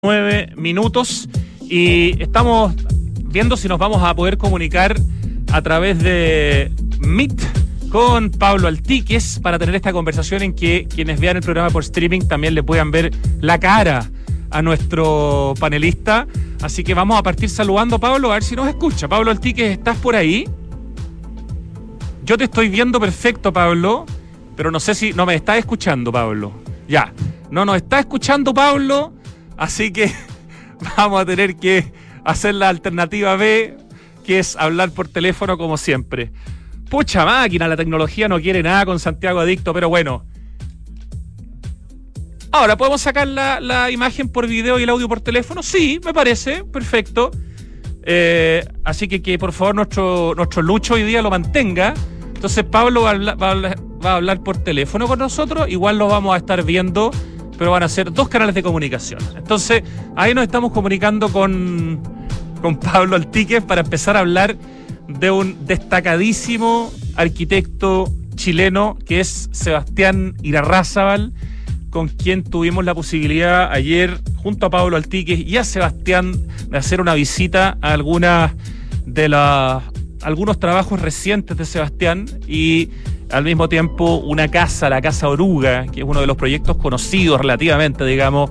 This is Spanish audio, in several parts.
9 minutos y estamos viendo si nos vamos a poder comunicar a través de Meet con Pablo Altíquez para tener esta conversación en que quienes vean el programa por streaming también le puedan ver la cara a nuestro panelista. Así que vamos a partir saludando a Pablo, a ver si nos escucha. Pablo Altíquez, ¿estás por ahí? Yo te estoy viendo perfecto, Pablo, pero no sé si no me estás escuchando, Pablo. Ya, no nos está escuchando, Pablo. Así que vamos a tener que hacer la alternativa B, que es hablar por teléfono como siempre. Pucha máquina, la tecnología no quiere nada con Santiago Adicto, pero bueno. Ahora, ¿podemos sacar la imagen por video y el audio por teléfono? Sí, me parece, perfecto. Así que por favor nuestro Lucho hoy día lo mantenga. Entonces Pablo va a hablar por teléfono con nosotros, igual lo vamos a estar viendo, pero van a ser dos canales de comunicación. Entonces, ahí nos estamos comunicando con Pablo Altíquez para empezar a hablar de un destacadísimo arquitecto chileno que es Sebastián Irarrázaval, con quien tuvimos la posibilidad ayer, junto a Pablo Altíquez y a Sebastián, de hacer una visita a algunos trabajos recientes de Sebastián y al mismo tiempo la Casa Oruga, que es uno de los proyectos conocidos relativamente, digamos.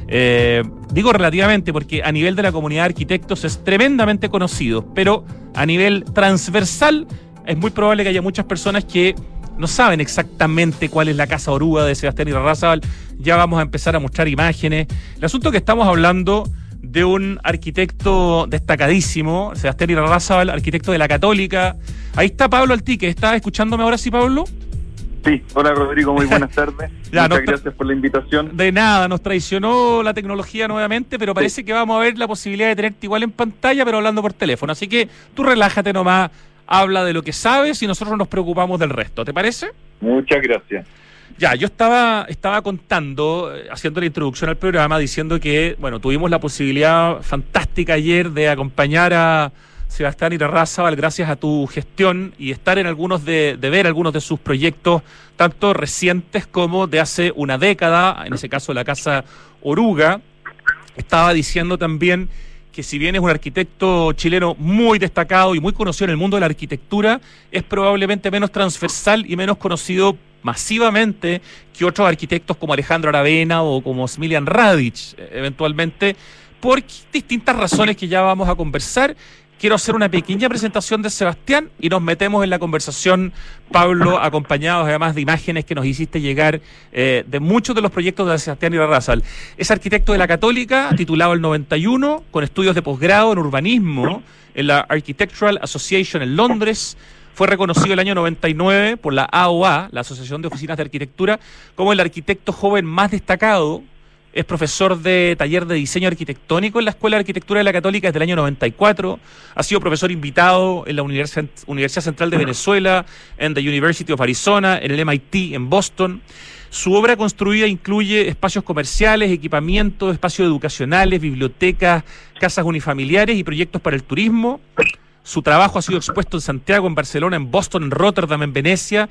Digo relativamente porque a nivel de la comunidad de arquitectos es tremendamente conocido, pero a nivel transversal es muy probable que haya muchas personas que no saben exactamente cuál es la Casa Oruga de Sebastián Irarrázaval. Ya vamos a empezar a mostrar imágenes. El asunto es que estamos hablando de un arquitecto destacadísimo, Sebastián Irarrázaval, arquitecto de la Católica. Ahí está Pablo Altíquez. ¿Estás escuchándome ahora sí, Pablo? Sí, hola Rodrigo, muy buenas tardes. Muchas gracias por la invitación. De nada, nos traicionó la tecnología nuevamente, pero parece que vamos a ver la posibilidad de tenerte igual en pantalla, pero hablando por teléfono. Así que tú relájate nomás, habla de lo que sabes y nosotros nos preocupamos del resto. ¿Te parece? Muchas gracias. Ya, yo estaba contando, haciendo la introducción al programa, diciendo que, bueno, tuvimos la posibilidad fantástica ayer de acompañar a Sebastián Irarrázaval gracias a tu gestión y estar en de ver algunos de sus proyectos, tanto recientes como de hace una década, en ese caso la Casa Oruga. Estaba diciendo también que si bien es un arquitecto chileno muy destacado y muy conocido en el mundo de la arquitectura, es probablemente menos transversal y menos conocido masivamente que otros arquitectos como Alejandro Aravena o como Smiljan Radić, eventualmente, por distintas razones que ya vamos a conversar. Quiero hacer una pequeña presentación de Sebastián y nos metemos en la conversación, Pablo, acompañados además de imágenes que nos hiciste llegar de muchos de los proyectos de Sebastián Irarrázaval. Es arquitecto de la Católica, titulado el 91, con estudios de posgrado en urbanismo en la Architectural Association en Londres. Fue reconocido el año 99 por la AOA, la Asociación de Oficinas de Arquitectura, como el arquitecto joven más destacado. Es profesor de taller de diseño arquitectónico en la Escuela de Arquitectura de la Católica desde el año 94. Ha sido profesor invitado en la Universidad Central de Venezuela, en the University of Arizona, en el MIT en Boston. Su obra construida incluye espacios comerciales, equipamientos, espacios educacionales, bibliotecas, casas unifamiliares y proyectos para el turismo. Su trabajo ha sido expuesto en Santiago, en Barcelona, en Boston, en Rotterdam, en Venecia,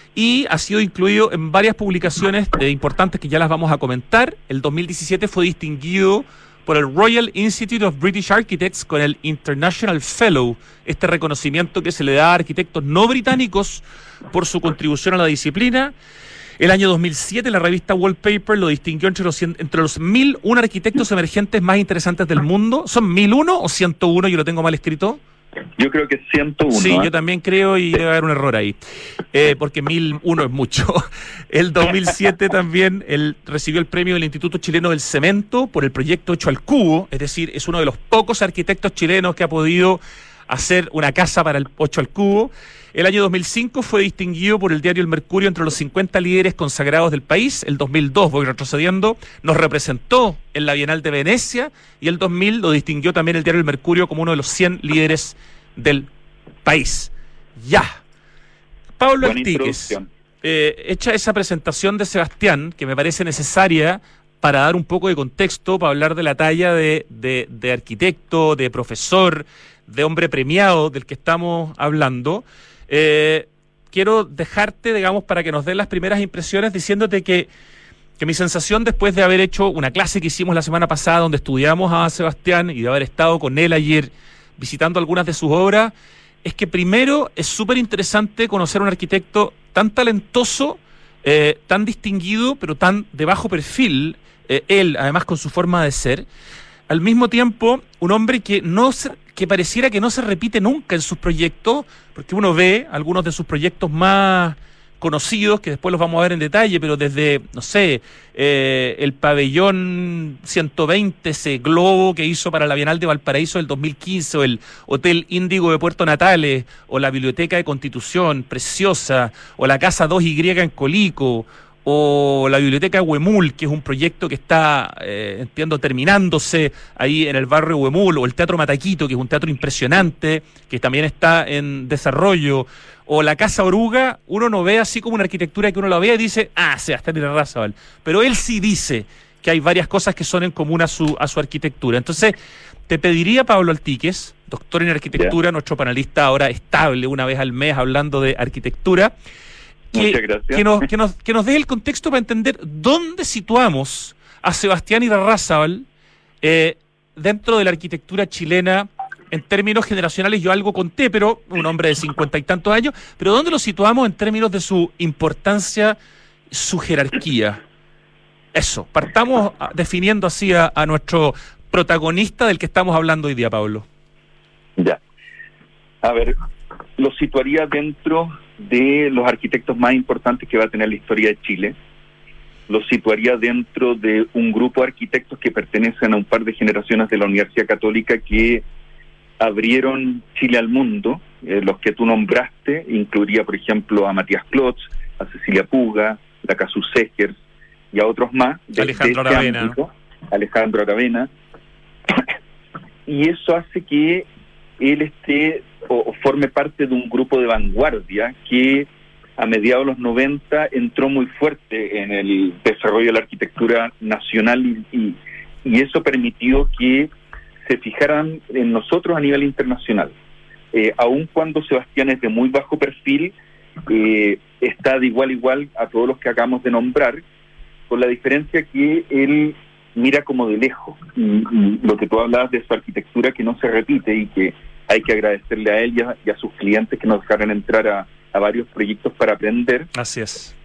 y ha sido incluido en varias publicaciones importantes que ya las vamos a comentar. El 2017 fue distinguido por el Royal Institute of British Architects con el International Fellow, este reconocimiento que se le da a arquitectos no británicos por su contribución a la disciplina. El año 2007 la revista Wallpaper lo distinguió entre los 1001 arquitectos emergentes más interesantes del mundo. ¿Son 1001 o 101? Yo lo tengo mal escrito. Yo creo que es 101. Sí, yo también creo y debe haber un error ahí, porque 1001 es mucho. El 2007 también él recibió el premio del Instituto Chileno del Cemento por el proyecto Hecho al Cubo, es decir, es uno de los pocos arquitectos chilenos que ha podido hacer una casa para el 8 al cubo. El año 2005 fue distinguido por el diario El Mercurio entre los 50 líderes consagrados del país. El 2002, voy retrocediendo, nos representó en la Bienal de Venecia y el 2000 lo distinguió también el diario El Mercurio como uno de los 100 líderes del país. Ya. Pablo Altíquez, hecha esa presentación de Sebastián, que me parece necesaria para dar un poco de contexto, para hablar de la talla de arquitecto, de profesor, de hombre premiado del que estamos hablando. Quiero dejarte, digamos, para que nos den las primeras impresiones diciéndote que mi sensación después de haber hecho una clase que hicimos la semana pasada donde estudiamos a Sebastián y de haber estado con él ayer visitando algunas de sus obras, es que primero es súper interesante conocer a un arquitecto tan talentoso, tan distinguido, pero tan de bajo perfil, él además con su forma de ser, al mismo tiempo un hombre que pareciera que no se repite nunca en sus proyectos, porque uno ve algunos de sus proyectos más conocidos, que después los vamos a ver en detalle, pero desde, no sé, el pabellón 120, ese globo que hizo para la Bienal de Valparaíso del 2015, o el Hotel Índigo de Puerto Natales, o la Biblioteca de Constitución, preciosa, o la Casa 2Y en Colico, o la Biblioteca Huemul, que es un proyecto que está, entiendo, terminándose ahí en el barrio Huemul, o el Teatro Mataquito, que es un teatro impresionante, que también está en desarrollo, o la Casa Oruga. Uno no ve así como una arquitectura que uno la vea y dice, Sebastián Irarrázaval, pero él sí dice que hay varias cosas que son en común a su arquitectura. Entonces, te pediría, Pablo Altíquez, doctor en arquitectura, nuestro panelista ahora estable una vez al mes hablando de arquitectura, que nos dé el contexto para entender dónde situamos a Sebastián Irarrázaval dentro de la arquitectura chilena en términos generacionales. Yo algo conté, pero un hombre de 50 y tantos años, pero dónde lo situamos en términos de su importancia, su jerarquía. Eso, partamos definiendo así a nuestro protagonista del que estamos hablando hoy día, Pablo. Ya. A ver, lo situaría dentro de los arquitectos más importantes que va a tener la historia de Chile. Lo situaría dentro de un grupo de arquitectos que pertenecen a un par de generaciones de la Universidad Católica que abrieron Chile al mundo. Los que tú nombraste, incluiría, por ejemplo, a Matías Klotz, a Cecilia Puga, a Casus Segers y a otros más. Alejandro Aravena. Alejandro Aravena. Y eso hace que él esté o forme parte de un grupo de vanguardia que a mediados de los 90 entró muy fuerte en el desarrollo de la arquitectura nacional y eso permitió que se fijaran en nosotros a nivel internacional. Aun cuando Sebastián es de muy bajo perfil, está de igual a igual a todos los que acabamos de nombrar, con la diferencia que él mira como de lejos. Y lo que tú hablabas de su arquitectura que no se repite y que hay que agradecerle a él y a sus clientes que nos dejaron entrar a varios proyectos para aprender. Así es.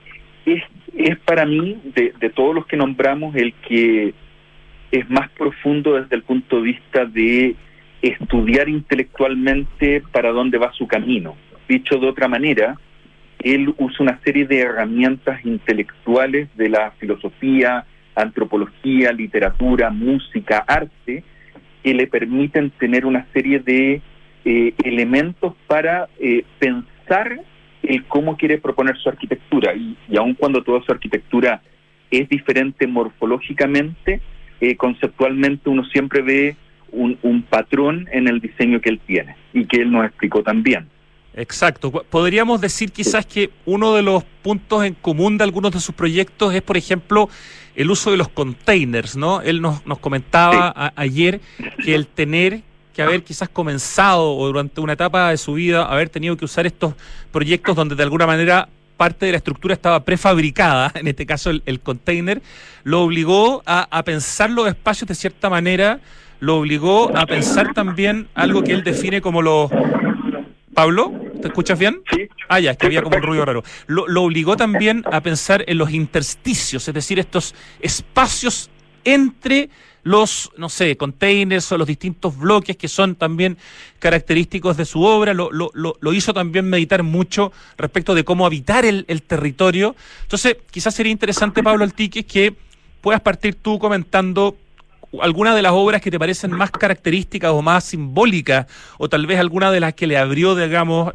Es para mí, de todos los que nombramos, el que es más profundo desde el punto de vista de estudiar intelectualmente para dónde va su camino. Dicho de otra manera, él usa una serie de herramientas intelectuales de la filosofía, antropología, literatura, música, arte, que le permiten tener una serie de elementos para pensar el cómo quiere proponer su arquitectura. Y aun cuando toda su arquitectura es diferente morfológicamente, conceptualmente uno siempre ve un patrón en el diseño que él tiene y que él nos explicó también. Exacto. Podríamos decir quizás que uno de los puntos en común de algunos de sus proyectos es, por ejemplo, el uso de los containers, ¿no? Él nos comentaba ayer que el tener que haber quizás comenzado o durante una etapa de su vida haber tenido que usar estos proyectos donde de alguna manera parte de la estructura estaba prefabricada, en este caso el container, lo obligó a pensar los espacios de cierta manera, lo obligó a pensar también algo que él define como los... ¿Pablo? ¿Te escuchas bien? Sí. Ya, es que había como un ruido raro. Lo obligó también a pensar en los intersticios, es decir, estos espacios entre los, no sé, containers o los distintos bloques que son también característicos de su obra. Lo hizo también meditar mucho respecto de cómo habitar el territorio. Entonces, quizás sería interesante, Pablo Altíquez, que puedas partir tú comentando algunas de las obras que te parecen más características o más simbólicas, o tal vez alguna de las que le abrió, digamos,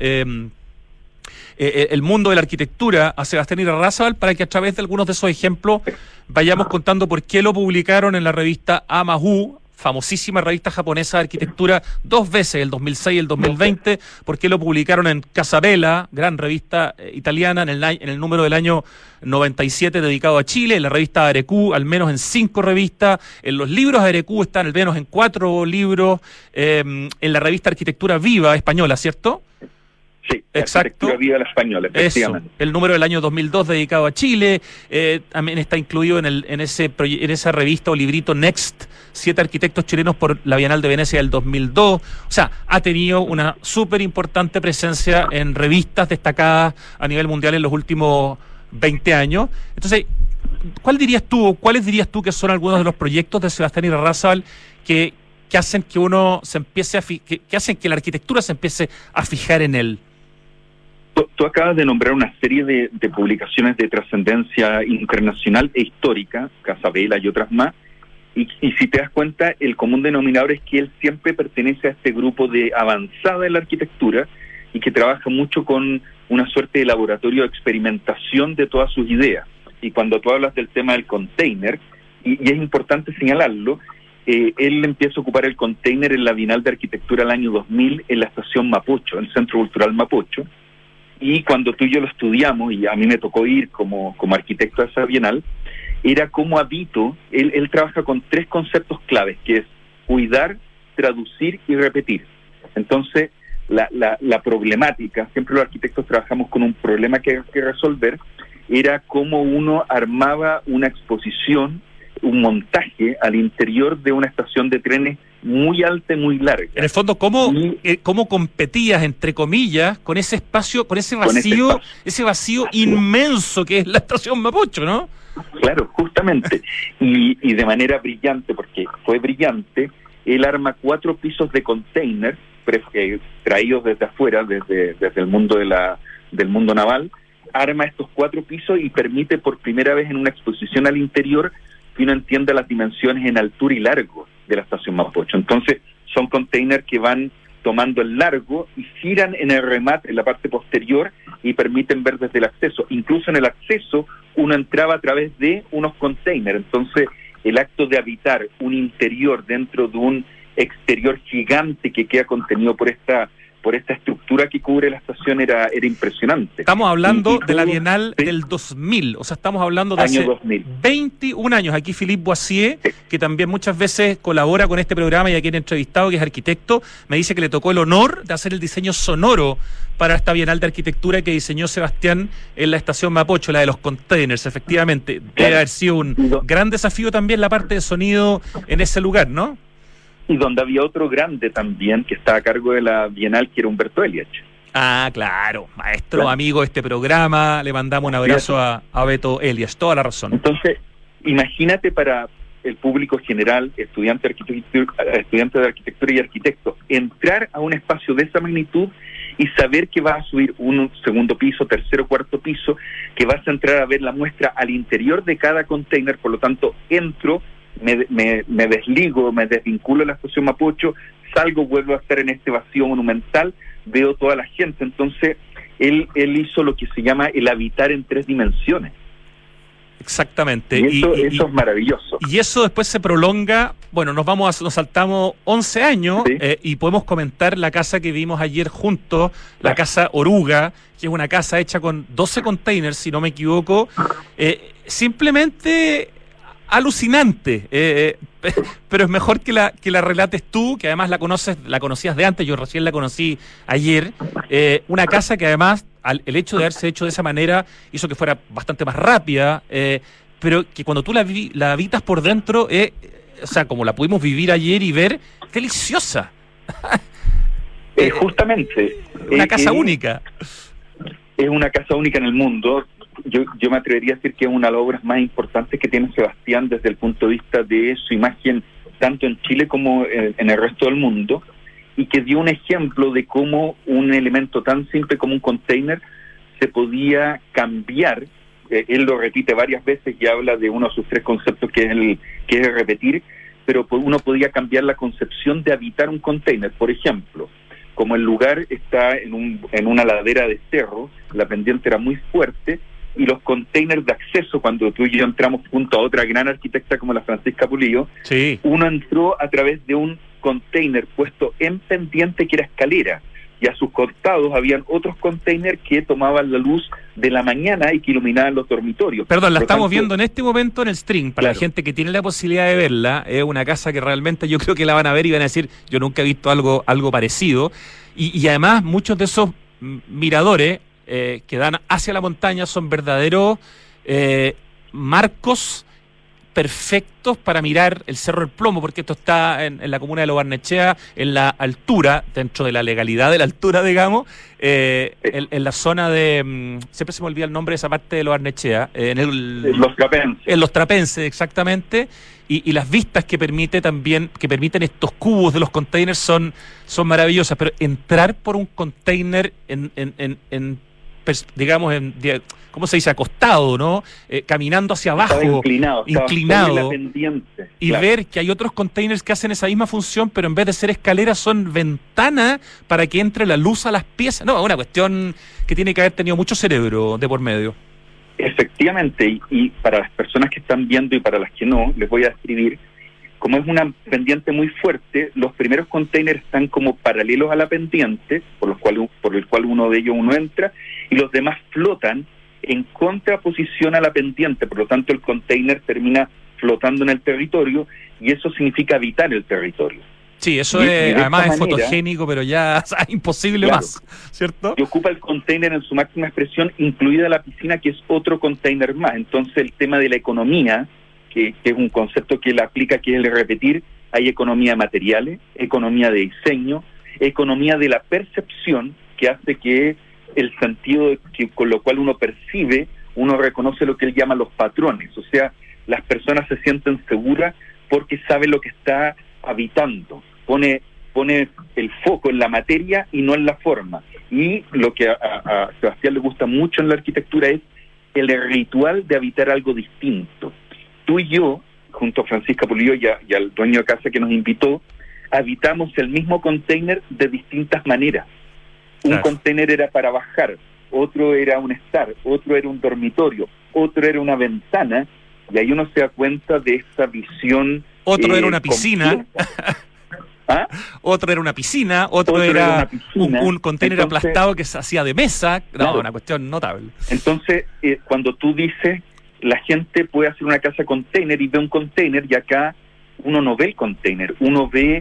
el mundo de la arquitectura a Sebastián Irarrázaval, para que a través de algunos de esos ejemplos vayamos contando por qué lo publicaron en la revista Amahu, famosísima revista japonesa de arquitectura, 2 veces, el 2006 y el 2020, por qué lo publicaron en Casabella, gran revista italiana, en el número del año 97 dedicado a Chile, en la revista Arecu, al menos en 5 revistas, en los libros Arecu están al menos en 4 libros, en la revista Arquitectura Viva española, ¿cierto? Sí, exacto. Arquitectura Viva la Española, efectivamente. Eso, el número del año 2002 dedicado a Chile, también está incluido en esa revista o librito Next, 7 arquitectos chilenos por la Bienal de Venecia del 2002. O sea, ha tenido una súper importante presencia en revistas destacadas a nivel mundial en los últimos 20 años. Entonces, ¿cuáles dirías tú que son algunos de los proyectos de Sebastián Irarrázaval que hacen que uno se empiece que hacen que la arquitectura se empiece a fijar en él? Tú acabas de nombrar una serie de publicaciones de trascendencia internacional e histórica, Casabela y otras más, y si te das cuenta, el común denominador es que él siempre pertenece a este grupo de avanzada en la arquitectura y que trabaja mucho con una suerte de laboratorio de experimentación de todas sus ideas. Y cuando tú hablas del tema del container, y es importante señalarlo, él empieza a ocupar el container en la Bienal de Arquitectura del año 2000 en la estación Mapocho, en el Centro Cultural Mapocho. Y cuando tú y yo lo estudiamos, y a mí me tocó ir como arquitecto a esa bienal, era cómo habito, él trabaja con 3 conceptos claves, que es cuidar, traducir y repetir. Entonces, la problemática, siempre los arquitectos trabajamos con un problema que resolver, era cómo uno armaba una exposición, un montaje al interior de una estación de trenes muy alta y muy larga. En el fondo, ¿cómo competías, entre comillas, con ese espacio, con ese vacío inmenso que es la estación Mapocho, ¿no? Claro, justamente. y de manera brillante, porque fue brillante, él arma 4 pisos de container traídos desde afuera, desde el mundo del mundo naval, arma estos 4 pisos y permite por primera vez en una exposición al interior que uno entienda las dimensiones en altura y largo de la estación Mapocho. Entonces, son containers que van tomando el largo y giran en el remate, en la parte posterior, y permiten ver desde el acceso. Incluso en el acceso, uno entraba a través de unos containers. Entonces, el acto de habitar un interior dentro de un exterior gigante que queda contenido por esta estructura que cubre la estación era impresionante. Estamos hablando de la Bienal del 2000, o sea, estamos hablando de año hace 2000. 21 años. Aquí Philippe Boissier, que también muchas veces colabora con este programa y a quien he entrevistado, que es arquitecto, me dice que le tocó el honor de hacer el diseño sonoro para esta Bienal de Arquitectura que diseñó Sebastián en la estación Mapocho, la de los containers, efectivamente. Debe haber sido un gran desafío también la parte de sonido en ese lugar, ¿no? Y donde había otro grande también que estaba a cargo de la Bienal, que era Humberto Eliach. Ah, claro, maestro, amigo de este programa, le mandamos un abrazo a Beto Eliach, toda la razón. Entonces, imagínate para el público general, estudiante de arquitectura y arquitectos, entrar a un espacio de esa magnitud y saber que vas a subir un segundo piso, tercero, cuarto piso, que vas a entrar a ver la muestra al interior de cada container, por lo tanto, entro, me desligo, me desvinculo de la estación Mapocho, salgo, vuelvo a estar en este vacío monumental, veo toda la gente. Entonces, él hizo lo que se llama el habitar en 3 dimensiones. Exactamente. Y eso es maravilloso. Y eso después se prolonga, bueno, nos saltamos 11 años, ¿sí? Y podemos comentar la casa que vimos ayer juntos, la casa Oruga, que es una casa hecha con 12 containers, si no me equivoco, simplemente alucinante, pero es mejor que la relates tú, que además la conocías de antes, yo recién la conocí ayer, una casa que además el hecho de haberse hecho de esa manera hizo que fuera bastante más rápida, pero que cuando tú la habitas por dentro, o sea, como la pudimos vivir ayer y ver, deliciosa. Justamente. Una casa única. Es una casa única en el mundo. Yo me atrevería a decir que es una de las obras más importantes que tiene Sebastián desde el punto de vista de su imagen, tanto en Chile como en el resto del mundo, y que dio un ejemplo de cómo un elemento tan simple como un container se podía cambiar. Él lo repite varias veces y habla de uno de sus 3 conceptos, que es el repetir, pero uno podía cambiar la concepción de habitar un container. Por ejemplo, como el lugar está en una ladera de cerro, la pendiente era muy fuerte, y los containers de acceso, cuando tú y yo entramos junto a otra gran arquitecta como la Francisca Pulillo, sí, uno entró a través de un container puesto en pendiente que era escalera, y a sus costados habían otros containers que tomaban la luz de la mañana y que iluminaban los dormitorios. Perdón, la estamos viendo en este momento en el stream, para claro, la gente que tiene la posibilidad de verla. Es una casa que realmente yo creo que la van a ver y van a decir, yo nunca he visto algo parecido, y además muchos de esos miradores que dan hacia la montaña, son verdaderos marcos perfectos para mirar el Cerro del Plomo, porque esto está en la comuna de Lo Barnechea, en la altura, dentro de la legalidad de la altura, digamos, en la zona de... siempre se me olvida el nombre de esa parte de Lo Barnechea. En Los Trapenses. En Los Trapenses, exactamente. Y las vistas que permiten estos cubos de los containers son maravillosas, pero entrar por un container digamos, ¿cómo se dice? Acostado, ¿no? Caminando hacia abajo, inclinado, la pendiente, y ver que hay otros containers que hacen esa misma función, pero en vez de ser escaleras son ventanas para que entre la luz a las piezas. No, una cuestión que tiene que haber tenido mucho cerebro de por medio. Efectivamente, y para las personas que están viendo y para las que no, les voy a describir. Como es una pendiente muy fuerte, los primeros containers están como paralelos a la pendiente, por el cual uno de ellos entra, y los demás flotan en contraposición a la pendiente. Por lo tanto, el container termina flotando en el territorio, y eso significa habitar el territorio. Sí, eso además es fotogénico, pero ya imposible, claro, más, ¿cierto? Y ocupa el container en su máxima expresión, incluida la piscina, que es otro container más. Entonces, el tema de la economía, que es un concepto que él aplica, que es el de repetir, hay economía de materiales, economía de diseño, economía de la percepción, que hace que el sentido con lo cual uno percibe, uno reconoce lo que él llama los patrones. O sea, las personas se sienten seguras porque saben lo que está habitando. Pone el foco en la materia y no en la forma. Y lo que a Sebastián le gusta mucho en la arquitectura es el ritual de habitar algo distinto. Tú y yo, junto a Francisca Pulido y al dueño de casa que nos invitó, habitamos el mismo container de distintas maneras. Un container era para bajar, otro era un estar, otro era un dormitorio, otro era una ventana, y ahí uno se da cuenta de esa visión. Otro era una piscina. ¿Ah? Otro era una piscina, otro era un container aplastado que se hacía de mesa. No, claro, una cuestión notable. Entonces, cuando tú dices, la gente puede hacer una casa container y ve un container, y acá uno no ve el container, uno ve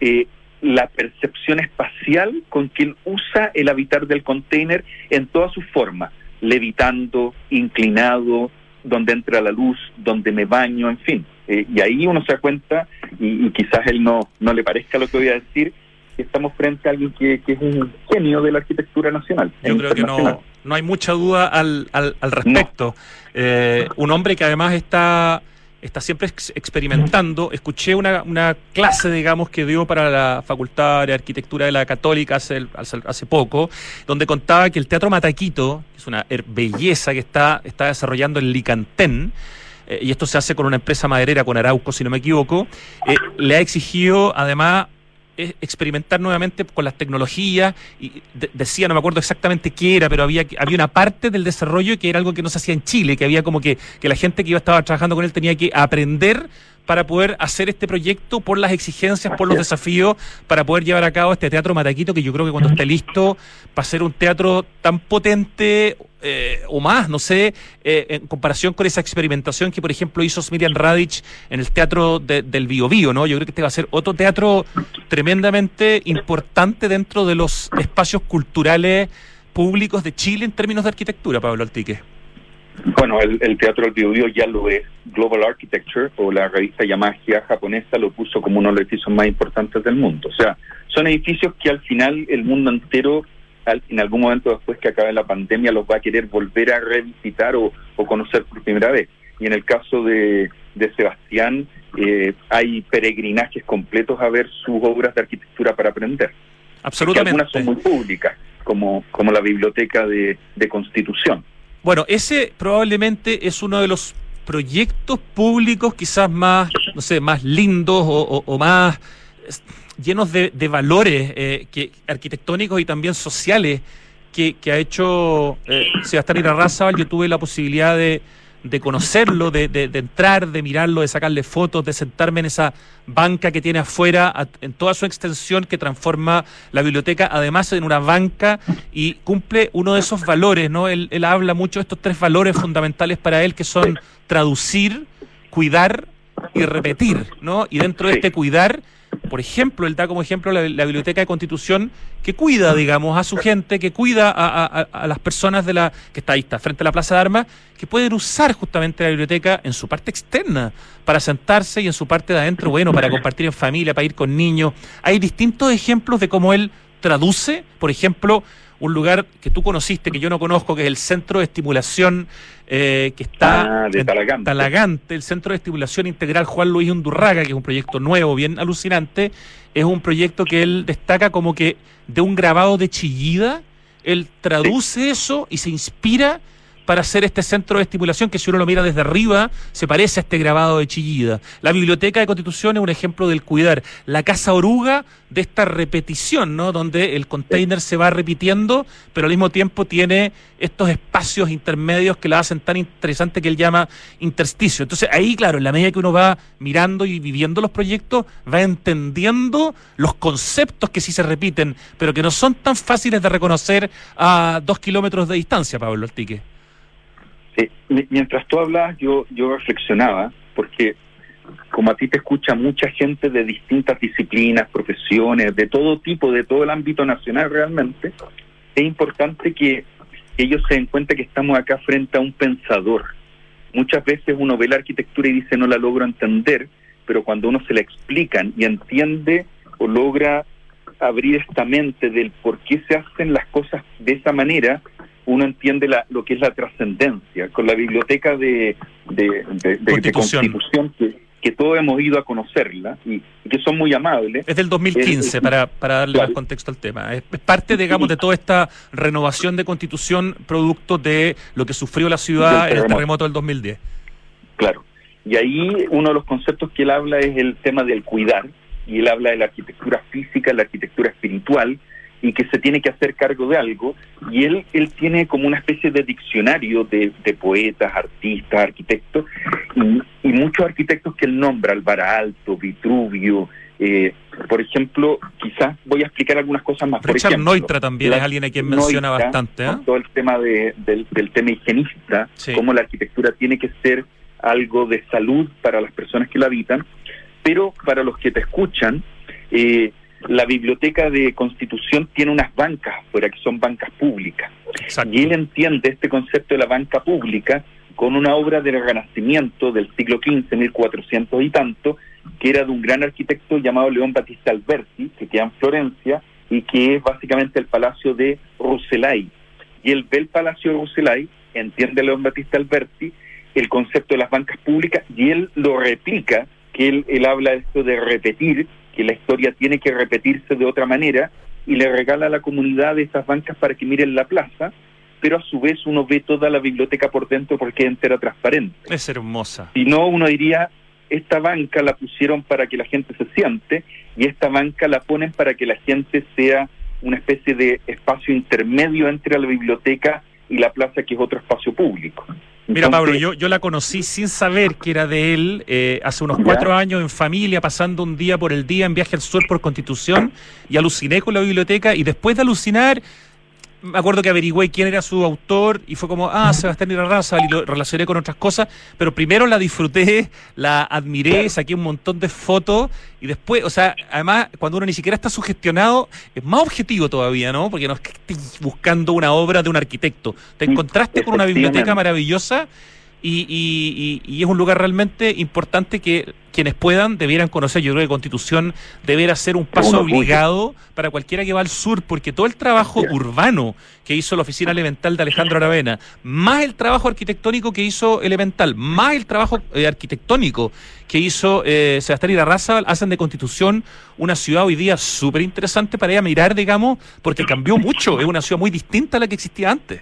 la percepción espacial con que usa el habitar del container en todas sus formas, levitando, inclinado, donde entra la luz, donde me baño, en fin. Y ahí uno se da cuenta, y quizás él no le parezca lo que voy a decir, que estamos frente a alguien que es un genio de la arquitectura nacional. Yo creo que no hay mucha duda al respecto. No. Un hombre que además está siempre experimentando. Escuché una clase, digamos, que dio para la Facultad de Arquitectura de la Católica hace poco, donde contaba que el Teatro Mataquito, que es una belleza que está desarrollando en Licantén, y esto se hace con una empresa maderera, con Arauco, si no me equivoco, le ha exigido, además, experimentar nuevamente con las tecnologías, y decía, no me acuerdo exactamente qué era, pero había una parte del desarrollo que era algo que no se hacía en Chile, que había como que la gente que estaba trabajando con él tenía que aprender para poder hacer este proyecto, por las exigencias, por los desafíos, para poder llevar a cabo este Teatro Mataquito, que yo creo que cuando esté listo va a ser un teatro tan potente o más, no sé, en comparación con esa experimentación que, por ejemplo, hizo Miriam Radic en el Teatro del Biobío, ¿no? Yo creo que este va a ser otro teatro tremendamente importante dentro de los espacios culturales públicos de Chile en términos de arquitectura, Pablo Altique. Bueno, el Teatro del Biobío ya lo es. Global Architecture, o la revista Yamaha japonesa, lo puso como uno de los edificios más importantes del mundo. O sea, son edificios que al final el mundo entero, en algún momento después que acabe la pandemia, los va a querer volver a revisitar o conocer por primera vez. Y en el caso de Sebastián, hay peregrinajes completos a ver sus obras de arquitectura para aprender. Absolutamente. Algunas son muy públicas, como la Biblioteca de Constitución. Bueno, ese probablemente es uno de los proyectos públicos quizás más, no sé, más lindos o más llenos de valores arquitectónicos y también sociales que ha hecho Sebastián Irarrázaval. Yo tuve la posibilidad de conocerlo, de entrar, de mirarlo, de sacarle fotos, de sentarme en esa banca que tiene afuera, en toda su extensión, que transforma la biblioteca, además, en una banca, y cumple uno de esos valores, ¿no? Él habla mucho de estos 3 valores fundamentales para él, que son traducir, cuidar y repetir, ¿no? Y dentro de este cuidar, por ejemplo, él da como ejemplo la Biblioteca de Constitución, que cuida, digamos, a su gente, que cuida a las personas que está ahí, está frente a la Plaza de Armas, que pueden usar justamente la biblioteca en su parte externa, para sentarse, y en su parte de adentro, bueno, para compartir en familia, para ir con niños. Hay distintos ejemplos de cómo él traduce, por ejemplo, un lugar que tú conociste, que yo no conozco, que es el Centro de Estimulación que está de en Talagante, el Centro de Estimulación Integral Juan Luis Undurraga, que es un proyecto nuevo, bien alucinante. Es un proyecto que él destaca como que de un grabado de Chillida, él traduce eso y se inspira para hacer este centro de estimulación que, si uno lo mira desde arriba, se parece a este grabado de Chillida. La Biblioteca de Constitución es un ejemplo del cuidar. La Casa Oruga, de esta repetición, ¿no? Donde el container se va repitiendo, pero al mismo tiempo tiene estos espacios intermedios que la hacen tan interesante, que él llama intersticio. Entonces ahí, claro, en la medida que uno va mirando y viviendo los proyectos, va entendiendo los conceptos que sí se repiten, pero que no son tan fáciles de reconocer a 2 kilómetros de distancia, Pablo Altique. Mientras tú hablabas, yo reflexionaba, porque como a ti te escucha mucha gente de distintas disciplinas, profesiones, de todo tipo, de todo el ámbito nacional realmente, es importante que ellos se den cuenta que estamos acá frente a un pensador. Muchas veces uno ve la arquitectura y dice no la logro entender, pero cuando uno se la explican y entiende o logra abrir esta mente del por qué se hacen las cosas de esa manera, uno entiende lo que es la trascendencia. Con la biblioteca de Constitución, que todos hemos ido a conocerla y que son muy amables. Es del 2015, para darle más contexto al tema. Es parte, digamos, de toda esta renovación de Constitución, producto de lo que sufrió la ciudad en el terremoto del 2010. Claro. Y ahí uno de los conceptos que él habla es el tema del cuidar, y él habla de la arquitectura física, la arquitectura espiritual, y que se tiene que hacer cargo de algo, y él tiene como una especie de diccionario de poetas, artistas, arquitectos, y muchos arquitectos que él nombra, Alvar Aalto, Vitruvio, por ejemplo, quizás voy a explicar algunas cosas más. Richard Neutra también es alguien a quien menciona bastante. Con todo el tema del tema higienista, sí. Cómo la arquitectura tiene que ser algo de salud para las personas que la habitan, pero para los que te escuchan, la Biblioteca de Constitución tiene unas bancas afuera que son bancas públicas. Exacto. Y él entiende este concepto de la banca pública con una obra del Renacimiento del siglo XV, 1400 y tanto, que era de un gran arquitecto llamado León Battista Alberti, que queda en Florencia, y que es básicamente el Palacio de Rucellai. Y él ve el Palacio de Rucellai, entiende León Battista Alberti, el concepto de las bancas públicas, y él lo replica, que él habla de esto de repetir, que la historia tiene que repetirse de otra manera, y le regala a la comunidad de estas bancas para que miren la plaza, pero a su vez uno ve toda la biblioteca por dentro porque es entera transparente. Es hermosa. Si no, uno diría, esta banca la pusieron para que la gente se siente, y esta banca la ponen para que la gente sea una especie de espacio intermedio entre la biblioteca y la plaza, que es otro espacio público. Mira, Pablo, yo la conocí sin saber que era de él hace unos 4 años en familia, pasando un día por el día en Viaje al Sur por Constitución, y aluciné con la biblioteca, y después de alucinar, me acuerdo que averigüé quién era su autor, y fue como, Sebastián Irarrázaval, y lo relacioné con otras cosas, pero primero la disfruté, la admiré, saqué un montón de fotos, y después, o sea, además, cuando uno ni siquiera está sugestionado, es más objetivo todavía, ¿no? Porque no es que estés buscando una obra de un arquitecto, te encontraste con una biblioteca maravillosa, y es un lugar realmente importante que quienes puedan debieran conocer. Yo creo que Constitución deberá ser un paso obligado para cualquiera que va al sur, porque todo el trabajo urbano que hizo la Oficina Elemental de Alejandro Aravena, más el trabajo arquitectónico que hizo Elemental, más el trabajo arquitectónico que hizo Sebastián Irarrázaval, hacen de Constitución una ciudad hoy día súper interesante para ir a mirar, digamos, porque cambió mucho, es una ciudad muy distinta a la que existía antes.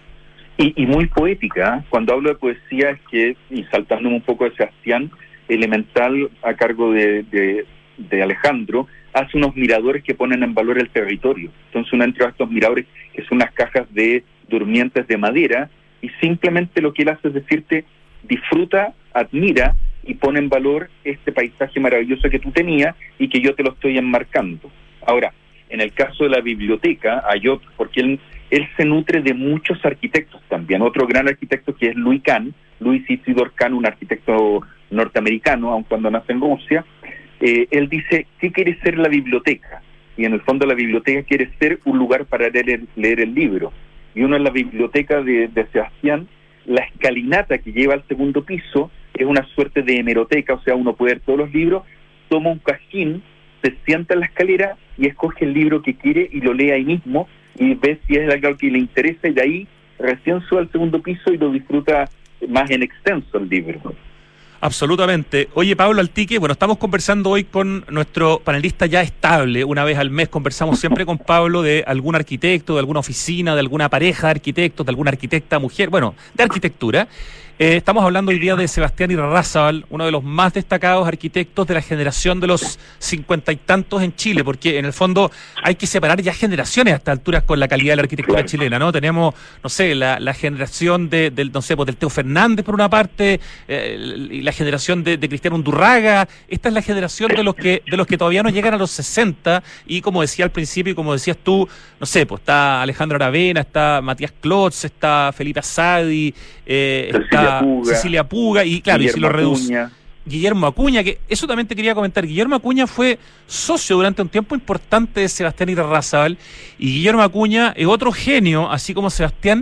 Y muy poética. Cuando hablo de poesía es que, y saltándome un poco de Sebastián, Elemental, a cargo de Alejandro, hace unos miradores que ponen en valor el territorio. Entonces uno entra a estos miradores, que son unas cajas de durmientes de madera, y simplemente lo que él hace es decirte, disfruta, admira, y pone en valor este paisaje maravilloso que tú tenías y que yo te lo estoy enmarcando. Ahora, en el caso de la biblioteca, hay otro, porque él se nutre de muchos arquitectos también. Otro gran arquitecto que es Louis Isidore Kahn, un arquitecto norteamericano, aun cuando nace en Rusia, él dice, ¿qué quiere ser la biblioteca? Y en el fondo la biblioteca quiere ser un lugar para leer el libro. Y uno en la biblioteca de Sebastián, la escalinata que lleva al segundo piso es una suerte de hemeroteca, o sea, uno puede ver todos los libros, toma un cajín, se sienta en la escalera y escoge el libro que quiere y lo lee ahí mismo y ve si es algo que le interesa y de ahí recién sube al segundo piso y lo disfruta más en extenso el libro. Absolutamente. Oye, Pablo Altique, bueno, estamos conversando hoy con nuestro panelista ya estable. Una vez al mes conversamos siempre con Pablo de algún arquitecto, de alguna oficina, de alguna pareja de arquitectos, de alguna arquitecta mujer, bueno, de arquitectura. Estamos hablando hoy día de Sebastián Irarrázaval, uno de los más destacados arquitectos de la generación de los 50 y tantos en Chile, porque en el fondo hay que separar ya generaciones a estas alturas con la calidad de la arquitectura chilena, ¿no? Tenemos, no sé, la generación del Teo Fernández por una parte, y la generación de Cristiano Undurraga. Esta es la generación de los que todavía no llegan a los 60, y como decía al principio y como decías tú, no sé, pues está Alejandro Aravena, está Matías Klotz, está Felipe Asadi, está Cecilia Puga, y claro, y si lo reduce Guillermo Acuña, que eso también te quería comentar. Guillermo Acuña fue socio durante un tiempo importante de Sebastián Irarrázaval, y Guillermo Acuña es otro genio, así como Sebastián.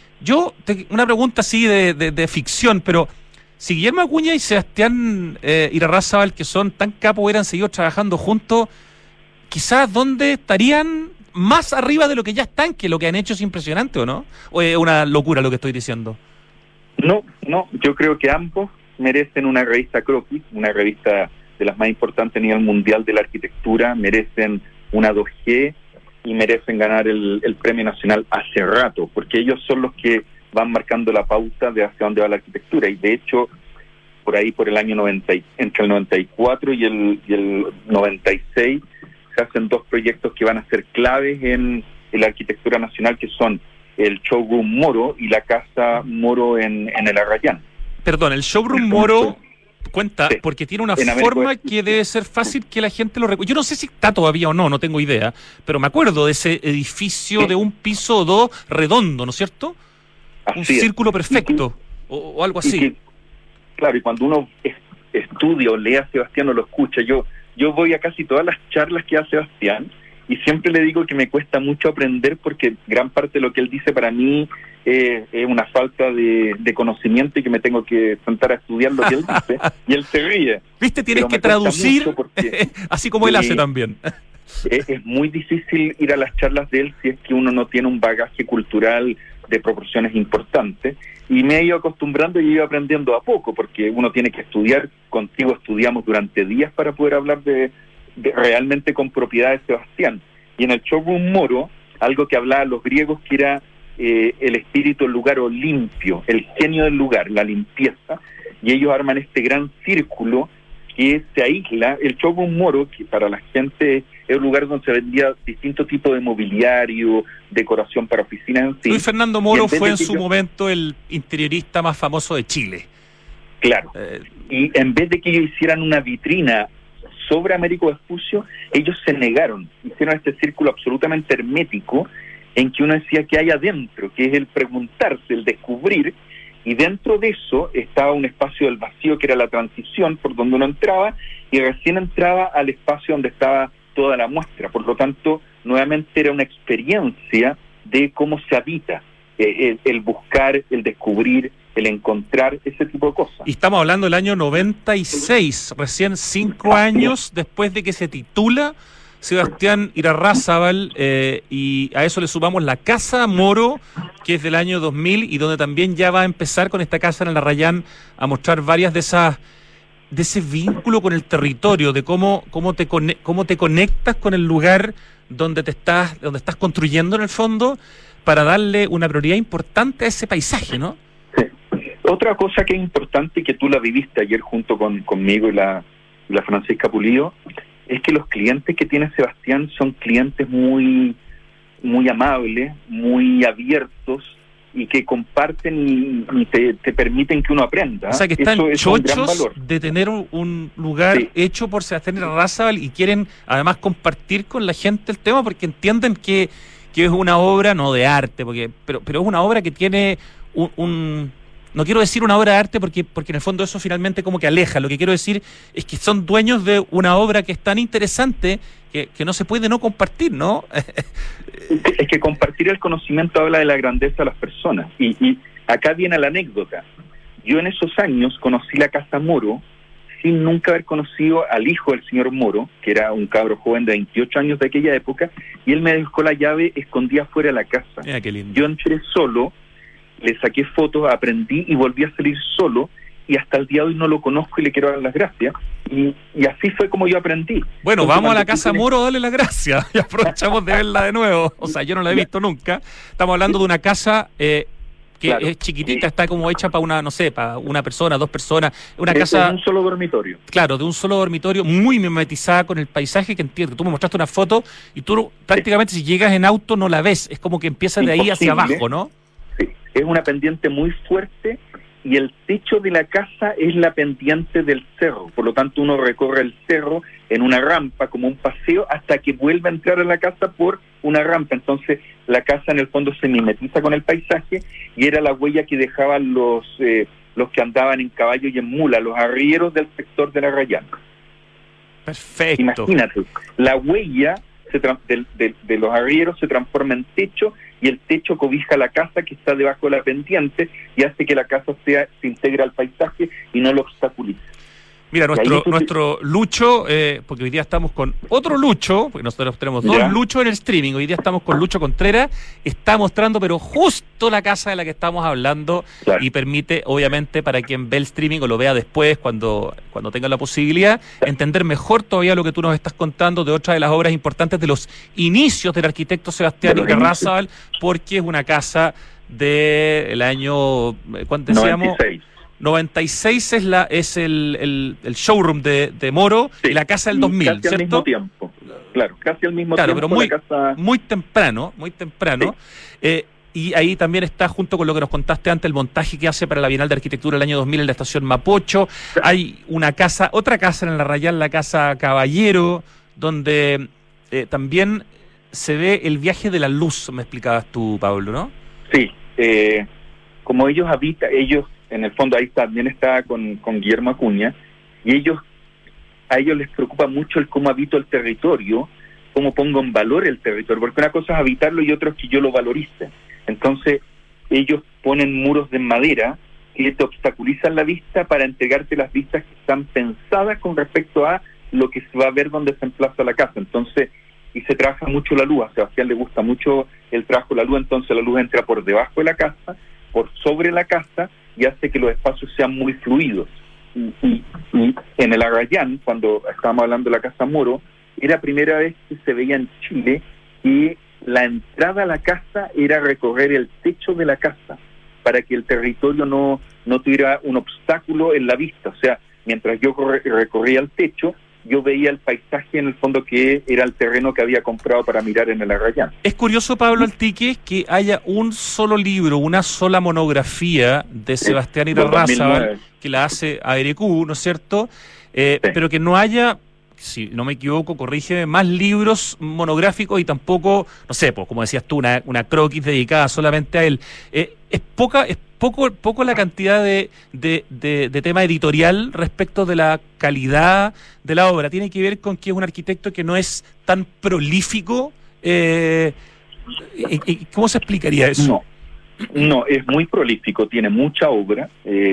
Una pregunta así de ficción, pero si Guillermo Acuña y Sebastián Irarrázaval, que son tan capos, hubieran seguido trabajando juntos, quizás ¿dónde estarían? Más arriba de lo que ya están, que lo que han hecho es impresionante, ¿o no? ¿O es una locura lo que estoy diciendo? No, yo creo que ambos merecen una revista Croquis, una revista de las más importantes a nivel mundial de la arquitectura, merecen una 2G y merecen ganar el premio nacional hace rato, porque ellos son los que van marcando la pauta de hacia dónde va la arquitectura, y de hecho, por ahí por el año 90, entre el 94 y el 96, se hacen dos proyectos que van a ser claves en la arquitectura nacional, que son el Showroom Moro y la Casa Moro en el Arrayán. Perdón, el Showroom Moro cuenta, sí, porque tiene una forma que debe ser fácil que la gente lo recuerde. Yo no sé si está todavía o no tengo idea, pero me acuerdo de ese edificio de un piso o dos redondo, ¿no es cierto? Así un círculo perfecto, o algo así. Claro, y cuando uno estudia o lee a Sebastián o lo escucha, yo voy a casi todas las charlas que hace Sebastián, y siempre le digo que me cuesta mucho aprender porque gran parte de lo que él dice para mí es una falta de conocimiento y que me tengo que sentar a estudiar lo que él dice y él se ríe. ¿Viste? Tienes que traducir así como él hace también. Es muy difícil ir a las charlas de él si es que uno no tiene un bagaje cultural de proporciones importantes, y me he ido acostumbrando y he ido aprendiendo a poco porque uno tiene que estudiar. Contigo estudiamos durante días para poder hablar de realmente con propiedad de Sebastián. Y en el Showroom Moro, algo que hablaban los griegos, que era el espíritu del lugar, o limpio, el genio del lugar, la limpieza, y ellos arman este gran círculo que se aísla. El Showroom Moro, que para la gente es un lugar donde se vendía distintos tipos de mobiliario, decoración para oficinas, en fin. Luis Fernando Moro fue en su momento el interiorista más famoso de Chile. Claro, y en vez de que ellos hicieran una vitrina sobre Américo Vespucio, ellos se negaron, hicieron este círculo absolutamente hermético en que uno decía que hay adentro, que es el preguntarse, el descubrir, y dentro de eso estaba un espacio del vacío que era la transición por donde uno entraba, y recién entraba al espacio donde estaba toda la muestra. Por lo tanto, nuevamente era una experiencia de cómo se habita, el buscar, el descubrir, el encontrar, ese tipo de cosas. Y estamos hablando del año 96, recién 5 años después de que se titula Sebastián Irarrázaval, y a eso le sumamos la Casa Moro, que es del año 2000, y donde también ya va a empezar con esta casa en el Arrayán a mostrar varias de ese vínculo con el territorio, de cómo te conectas con el lugar donde estás construyendo en el fondo, para darle una prioridad importante a ese paisaje, ¿no? Sí. Otra cosa que es importante y que tú la viviste ayer junto conmigo y la Francisca Pulido, es que los clientes que tiene Sebastián son clientes muy, muy amables, muy abiertos, y que comparten y te permiten que uno aprenda. O sea, que están chochos de tener un lugar hecho por Sebastián Irarrázaval, y quieren además compartir con la gente el tema porque entienden que es una obra no de arte, pero es una obra que tiene no quiero decir una obra de arte porque en el fondo eso finalmente como que aleja. Lo que quiero decir es que son dueños de una obra que es tan interesante que no se puede no compartir, ¿no? Es que compartir el conocimiento habla de la grandeza de las personas. Y acá viene la anécdota. Yo en esos años conocí la Casa Moro sin nunca haber conocido al hijo del señor Moro, que era un cabro joven de 28 años de aquella época, y él me dejó la llave escondida fuera de la casa. Mira qué lindo. Yo entré solo, le saqué fotos, aprendí y volví a salir solo, y hasta el día de hoy no lo conozco y le quiero dar las gracias, y así fue como yo aprendí. Bueno, vamos a la Casa Moro a darle las gracias y aprovechamos de verla de nuevo. O sea, yo no la he visto nunca. Estamos hablando de una casa que claro, es chiquitita, está como hecha para una, no sé, para una persona, dos personas, una casa... de un solo dormitorio. Claro, de un solo dormitorio, muy mimetizada con el paisaje, que entiendo. Tú me mostraste una foto y tú prácticamente si llegas en auto no la ves, es como que empieza de ahí hacia abajo, ¿no? Sí, es una pendiente muy fuerte y el techo de la casa es la pendiente del cerro, por lo tanto uno recorre el cerro en una rampa como un paseo hasta que vuelve a entrar a la casa por una rampa. Entonces la casa en el fondo se mimetiza con el paisaje y era la huella que dejaban los que andaban en caballo y en mula, los arrieros del sector de la Rayana. Perfecto. Imagínate, la huella de los arrieros se transforma en techo y el techo cobija la casa que está debajo de la pendiente y hace que la casa se integre al paisaje y no lo obstaculice. Mira, nuestro Lucho, porque hoy día estamos con otro Lucho, porque nosotros tenemos dos Luchos en el streaming, hoy día estamos con Lucho Contreras, está mostrando pero justo la casa de la que estamos hablando, claro, y permite, obviamente, para quien ve el streaming o lo vea después, cuando tenga la posibilidad, entender mejor todavía lo que tú nos estás contando de otra de las obras importantes de los inicios del arquitecto Sebastián Irarrázaval, porque es una casa del año, ¿cuánto decíamos? 96 es el showroom de Moro, sí, y la casa del 2000, casi ¿cierto? Al mismo tiempo, claro, casi al mismo tiempo. Pero muy temprano. Sí. Y ahí también está, junto con lo que nos contaste antes, el montaje que hace para la Bienal de Arquitectura del año 2000 en la estación Mapocho. Sí. Hay otra casa en la Rayal, la Casa Caballero, donde también se ve el viaje de la luz, me explicabas tú, Pablo, ¿no? Sí, como ellos en el fondo ahí también está con Guillermo Acuña, y a ellos les preocupa mucho el cómo habito el territorio, cómo pongo en valor el territorio, porque una cosa es habitarlo y otra es que yo lo valorice. Entonces ellos ponen muros de madera que te obstaculizan la vista para entregarte las vistas que están pensadas con respecto a lo que se va a ver donde se emplaza la casa. Entonces, y se trabaja mucho la luz, a Sebastián le gusta mucho el trabajo de la luz, entonces la luz entra por debajo de la casa, por sobre la casa, y hace que los espacios sean muy fluidos. Y en el Arrayán, cuando estábamos hablando de la Casa Moro, era la primera vez que se veía en Chile que la entrada a la casa era recorrer el techo de la casa, para que el territorio no tuviera un obstáculo en la vista. O sea, mientras yo recorría el techo, yo veía el paisaje en el fondo que era el terreno que había comprado para mirar en el Arrayán. Es curioso, Pablo Altique, que haya un solo libro, una sola monografía de Sebastián Irarrázaval, que la hace ARQ, ¿no es cierto? Sí. Pero que no haya, si no me equivoco, corrígeme, más libros monográficos y tampoco, no sé, pues como decías tú, una croquis dedicada solamente a él. Es poco la cantidad de tema editorial respecto de la calidad de la obra. Tiene que ver con que es un arquitecto que no es tan prolífico. ¿Cómo se explicaría eso? No, es muy prolífico, tiene mucha obra.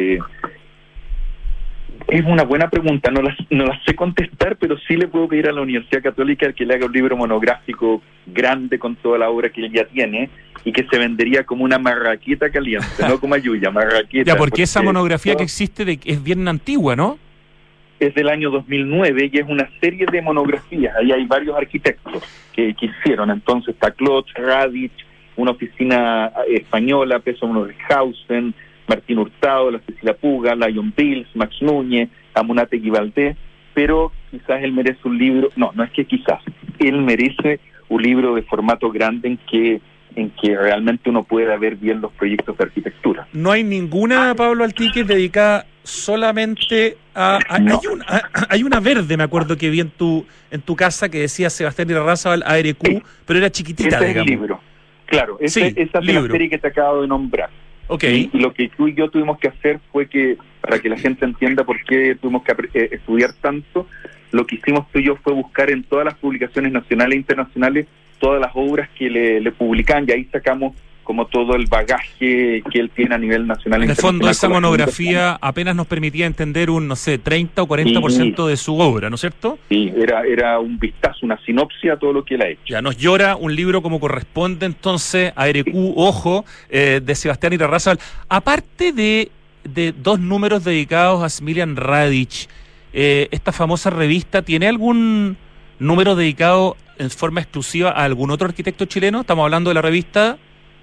Es una buena pregunta, no la sé contestar, pero sí le puedo pedir a la Universidad Católica que le haga un libro monográfico grande con toda la obra que él ya tiene y que se vendería como una marraqueta caliente, no como ayuya, marraqueta. Ya, porque esa monografía que existe es bien antigua, ¿no? Es del año 2009 y es una serie de monografías. Ahí hay varios arquitectos que hicieron. Entonces está Klotz, Radich, una oficina española, Peso Norrihausen, Martín Hurtado, la Cecilia Puga, Lion Bills, Max Núñez, Amunategui Valdés, pero quizás él merece un libro, no es que quizás, él merece un libro de formato grande en que realmente uno pueda ver bien los proyectos de arquitectura. No hay ninguna, Pablo Altique, dedicada solamente hay una verde, me acuerdo que vi en tu casa que decía Sebastián Irarrázaval ARQ, pero era chiquitita, ese digamos. Es el libro. Claro, esa es la serie que te acabo de nombrar. Okay. Y lo que tú y yo tuvimos que hacer fue que, para que la gente entienda por qué tuvimos que estudiar tanto, lo que hicimos tú y yo fue buscar en todas las publicaciones nacionales e internacionales todas las obras que le publican, y ahí sacamos como todo el bagaje que él tiene a nivel nacional. En el fondo, esa monografía apenas nos permitía entender un, no sé, 30 o 40% de su obra, ¿no es cierto? Sí, era un vistazo, una sinopsis a todo lo que él ha hecho. Ya nos llora un libro como corresponde entonces a RQ Ojo, de Sebastián Irarrázaval. Aparte de 2 números dedicados a Smiljan Radić, esta famosa revista, ¿tiene algún número dedicado en forma exclusiva a algún otro arquitecto chileno? Estamos hablando de la revista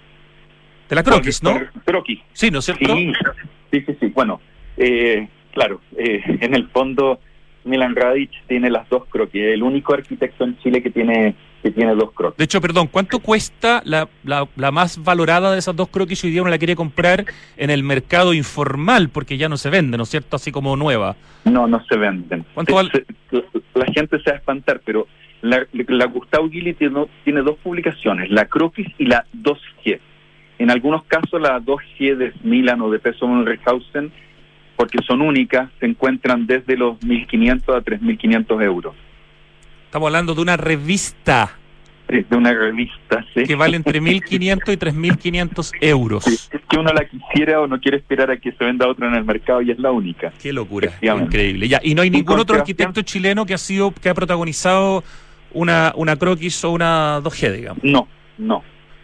de la Croquis, ¿no? Croquis. Sí, ¿no es cierto? Sí. Bueno, claro, en el fondo Smiljan Radić tiene las 2 Croquis, el único arquitecto en Chile que tiene 2 Croquis. De hecho, perdón, ¿cuánto cuesta la más valorada de esas 2 Croquis? Hoy día uno la quiere comprar en el mercado informal, porque ya no se vende, ¿no es cierto? Así como nueva. No se venden. ¿Cuánto vale? La gente se va a espantar, pero la Gustavo Gili tiene 2 publicaciones, la Croquis y la 2G. En algunos casos la 2G de Smiljan o de Peso von Rehausen, porque son únicas, se encuentran desde los 1.500 a 3.500 euros. Estamos hablando de una revista. De una revista, sí. Que vale entre 1.500 y 3.500 euros. Sí, es que uno la quisiera o no quiere esperar a que se venda otra en el mercado y es la única. Qué locura, increíble. Ya, y no hay ningún otro arquitecto chileno que ha protagonizado una Croquis o una 2G, digamos. No.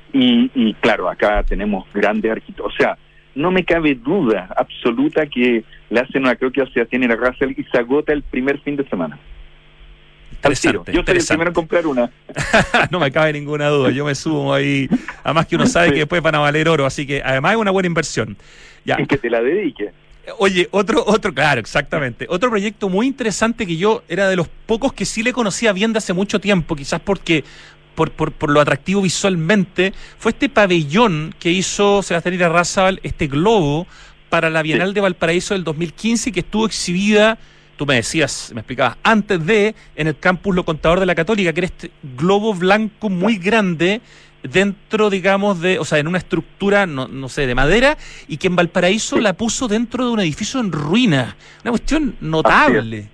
Y claro, acá tenemos grandes arquitectos. O sea, no me cabe duda absoluta que le hacen una Croquis a Sebastián Irarrázaval y se agota el primer fin de semana. Interesante. Yo soy el primero en comprar una. No me cabe ninguna duda, yo me subo ahí. Además que uno sabe que después van a valer oro, así que además es una buena inversión. Ya. Y que te la dedique. Oye, otro, claro, exactamente. Otro proyecto muy interesante que yo era de los pocos que sí le conocía bien de hace mucho tiempo, quizás porque por lo atractivo visualmente, fue este pabellón que hizo Sebastián Irarrázaval, este globo, para la Bienal de Valparaíso del 2015, que estuvo exhibida, tú me decías, me explicabas, antes en el campus Lo Contador de la Católica, que era este globo blanco muy grande, dentro, digamos, en una estructura, no sé, de madera, y que en Valparaíso la puso dentro de un edificio en ruinas. Una cuestión notable.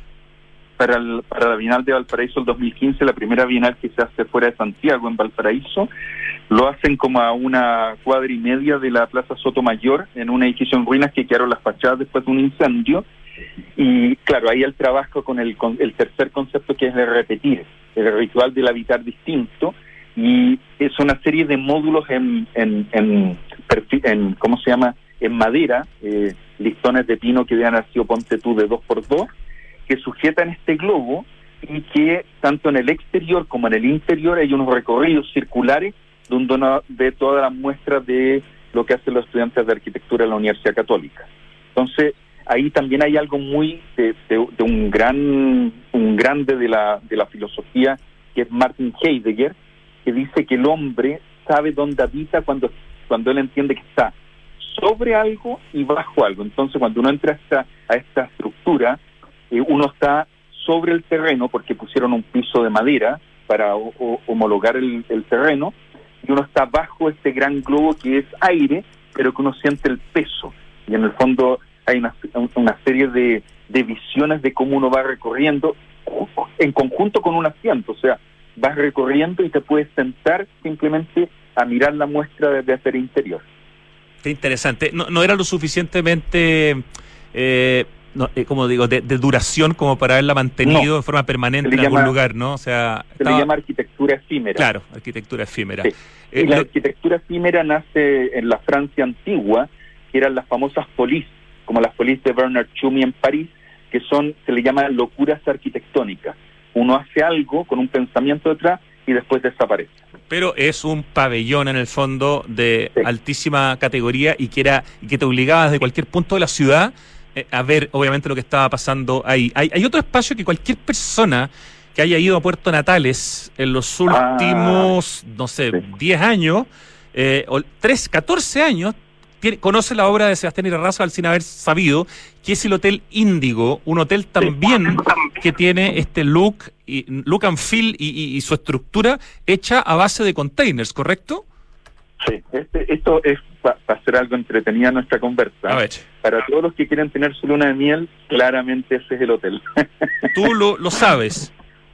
Para la Bienal de Valparaíso el 2015, la primera Bienal que se hace fuera de Santiago, en Valparaíso, lo hacen como a 1,5 cuadras de la Plaza Sotomayor, en un edificio en ruinas que quedaron las fachadas después de un incendio. Y claro, ahí el trabajo con el tercer concepto, que es de repetir, el ritual del habitar distinto, y es una serie de módulos en ¿cómo se llama?, en madera, listones de pino que habían sido, ponte tú, de 2x2, que sujetan este globo, y que tanto en el exterior como en el interior hay unos recorridos circulares donde uno ve todas las muestras de lo que hacen los estudiantes de arquitectura en la Universidad Católica. Entonces, ahí también hay algo muy de un grande de la filosofía, que es Martin Heidegger, que dice que el hombre sabe dónde habita cuando él entiende que está sobre algo y bajo algo. Entonces, cuando uno entra a esta estructura, uno está sobre el terreno porque pusieron un piso de madera para homologar el terreno, y uno está bajo este gran globo que es aire, pero que uno siente el peso. Y en el fondo hay una serie de visiones de cómo uno va recorriendo en conjunto con un asiento. O sea, vas recorriendo y te puedes sentar simplemente a mirar la muestra desde el interior. Qué interesante. No era lo suficientemente... como digo, de duración como para haberla mantenido de forma permanente en algún lugar, ¿no? O sea, se le llama arquitectura efímera. Claro, arquitectura efímera. Sí. Y la arquitectura efímera nace en la Francia antigua, que eran las famosas polices, como las polices de Bernard Tschumi en París, que se le llaman locuras arquitectónicas. Uno hace algo con un pensamiento detrás y después desaparece. Pero es un pabellón en el fondo de altísima categoría y que te obligaba desde cualquier punto de la ciudad a ver obviamente lo que estaba pasando ahí. Hay otro espacio que cualquier persona que haya ido a Puerto Natales en los últimos, 10 años, 14 años, conoce la obra de Sebastián Irarrázaval sin haber sabido, que es el Hotel Índigo, un hotel también que tiene este look and feel y su estructura hecha a base de containers, ¿correcto? Sí, esto es para hacer algo entretenido en nuestra conversa. A ver. Para todos los que quieren tener su luna de miel, claramente ese es el hotel. Tú lo sabes.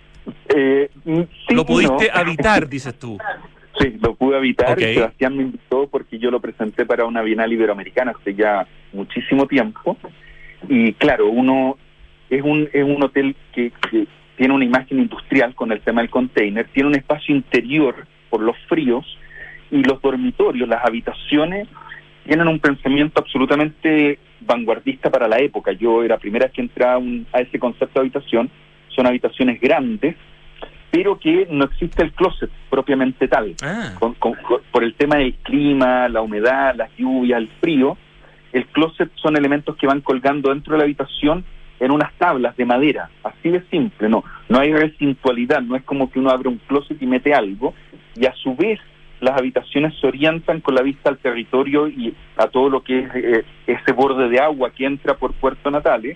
Sí, lo pudiste habitar, dices tú. Sí, lo pude habitar. Okay. Y Sebastián me invitó porque yo lo presenté para una Bienal Iberoamericana hace ya muchísimo tiempo. Y claro, es un hotel que tiene una imagen industrial con el tema del container, tiene un espacio interior por los fríos, y los dormitorios, las habitaciones, tienen un pensamiento absolutamente vanguardista para la época. Yo era la primera vez que entraba a ese concepto de habitación. Son habitaciones grandes, pero que no existe el closet propiamente tal. Por el tema del clima, la humedad, las lluvias, el frío, el closet son elementos que van colgando dentro de la habitación en unas tablas de madera, así de simple. No hay recintualidad, no es como que uno abre un closet y mete algo, y a su vez las habitaciones se orientan con la vista al territorio y a todo lo que es ese borde de agua que entra por Puerto Natales,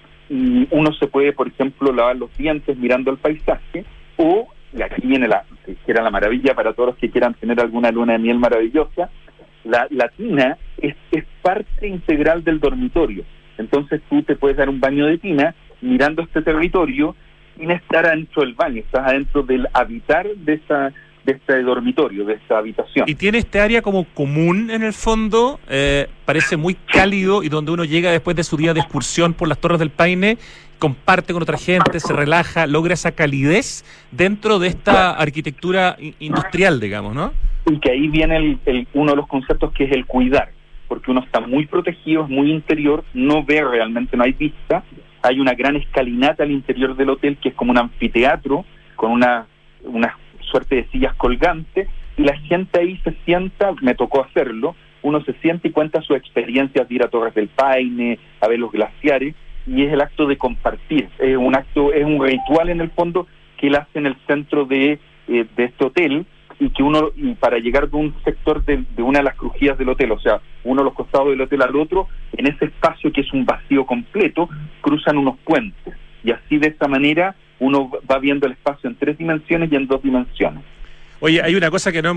y uno se puede, por ejemplo, lavar los dientes mirando el paisaje, o, y aquí viene que era la maravilla para todos los que quieran tener alguna luna de miel maravillosa, la tina es parte integral del dormitorio. Entonces tú te puedes dar un baño de tina mirando este territorio sin estar adentro del baño, estás adentro del habitar de este dormitorio, de esta habitación. Y tiene este área como común en el fondo, parece muy cálido, y donde uno llega después de su día de excursión por las Torres del Paine, comparte con otra gente, se relaja, logra esa calidez dentro de esta arquitectura industrial, digamos, ¿no? Y que ahí viene uno de los conceptos, que es el cuidar, porque uno está muy protegido, es muy interior, no ve realmente, no hay vista, hay una gran escalinata al interior del hotel que es como un anfiteatro con una suerte de sillas colgantes, y la gente ahí se sienta, me tocó hacerlo, uno se sienta y cuenta sus experiencias de ir a Torres del Paine, a ver los glaciares, y es el acto de compartir, es un ritual en el fondo que él hace en el centro de este hotel, y para llegar de un sector de una de las crujías del hotel, o sea, uno de los costados del hotel al otro, en ese espacio que es un vacío completo, cruzan unos puentes, y así de esa manera uno va viendo el espacio en 3 dimensiones y en 2 dimensiones. Oye, hay una cosa que no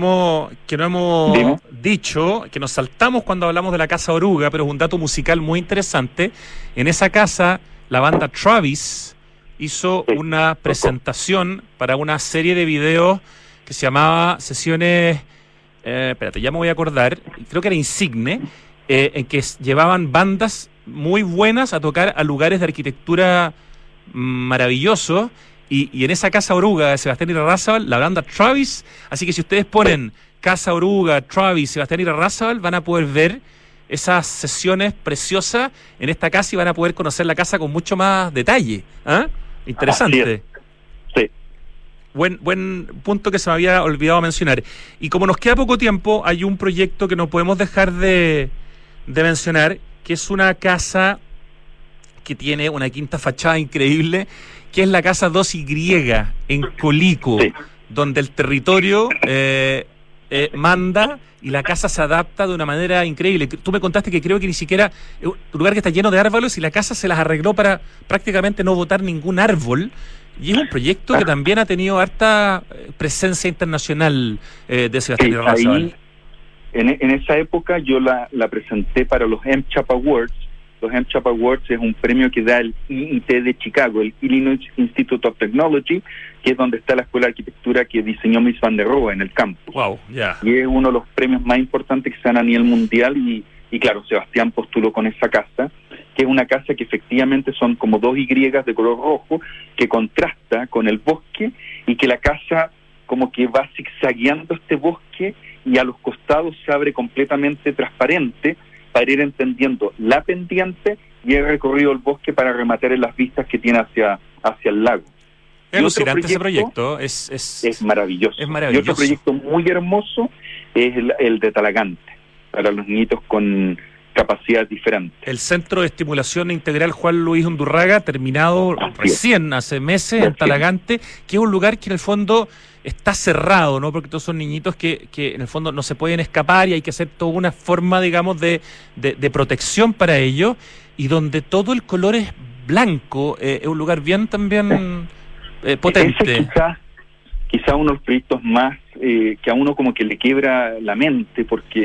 hemos dicho, que nos saltamos cuando hablamos de la Casa Oruga, pero es un dato musical muy interesante. En esa casa, la banda Travis hizo una presentación para una serie de videos que se llamaba Sesiones, espérate, ya me voy a acordar, creo que era Insigne, en que llevaban bandas muy buenas a tocar a lugares de arquitectura maravillosos, y en esa Casa Oruga de Sebastián Irarrázaval, la banda Travis, así que si ustedes ponen Casa Oruga, Travis, Sebastián Irarrázaval, van a poder ver esas sesiones preciosas en esta casa y van a poder conocer la casa con mucho más detalle. Interesante. Sí. Buen punto que se me había olvidado mencionar. Y como nos queda poco tiempo, hay un proyecto que no podemos dejar de mencionar, que es una casa que tiene una quinta fachada increíble, que es la Casa 2Y en Colico, donde el territorio manda y la casa se adapta de una manera increíble. Tú me contaste que creo que ni siquiera un lugar que está lleno de árboles, y la casa se las arregló para prácticamente no botar ningún árbol. Y es un proyecto que también ha tenido harta presencia internacional de Sebastián Irarrázaval. En esa época yo la presenté para los MCHAP Awards. Los MCHAP Awards es un premio que da el IIT de Chicago, el Illinois Institute of Technology, que es donde está la escuela de arquitectura que diseñó Mies van der Rohe en el campus. Wow, Y es uno de los premios más importantes que se dan a nivel mundial, y claro, Sebastián postuló con esa casa, que es una casa que efectivamente son como 2 Y de color rojo, que contrasta con el bosque, y que la casa como que va zigzagueando este bosque, y a los costados se abre completamente transparente, para ir entendiendo la pendiente y el recorrido del bosque para rematar en las vistas que tiene hacia el lago. Es alucinante ese proyecto. Es maravilloso. Es maravilloso. Y otro proyecto muy hermoso es el de Talagante, para los niñitos con capacidades diferentes. El Centro de Estimulación Integral Juan Luis Undurraga, terminado recién, hace meses, en Talagante, que es un lugar que en el fondo está cerrado, ¿no? Porque todos son niñitos que en el fondo no se pueden escapar, y hay que hacer toda una forma, digamos, de protección para ellos, y donde todo el color es blanco. Es un lugar bien también potente. Ese quizá uno de los proyectos más que a uno como que le quiebra la mente, porque